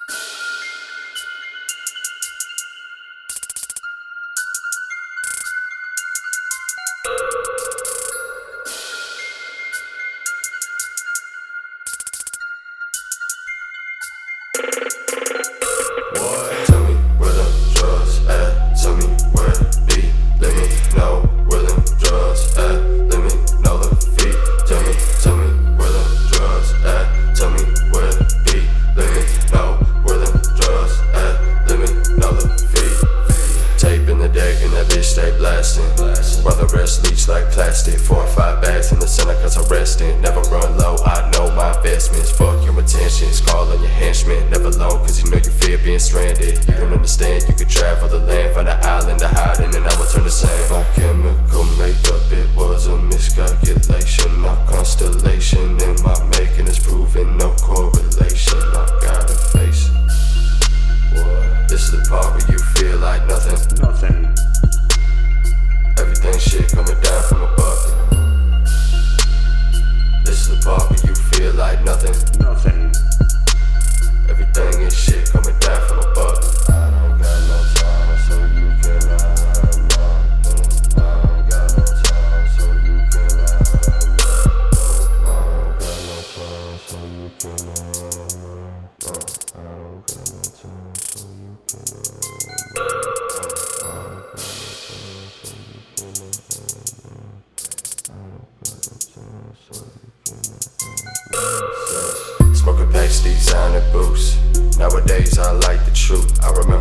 Tell me where them drugs at, tell me where it be. Let me know where them drugs at, let me know the fee. Tell me where them drugs at, tell me where it be. Let me know where them drugs at, let me know the fee. Tape in the deck and that bitch stay blasting. While the rest leach like plastic. 4 or 5 bags in the center cause I'm resting. Never run low, I know my investments. Fuck your intentions, call on your henchmen. Never alone cause you know you fear being stranded. You don't understand, you could travel the land, find an island to hide in and I will turn the same. My chemical makeup, it was a miscalculation. Our constellation in my making is proving no correlation. I gotta face it. This is the part where you feel like nothing. Everything shit coming down from above. This is the part where you feel like nothing. Everything is shit coming down from above. I don't got no time, so you cannot have nothing. I don't got no time, so you cannot have nothing. I don't got no time, so you cannot have nothing. I don't got no time, so you cannot have Smoking packs, designer boost. Nowadays I like the truth. I remember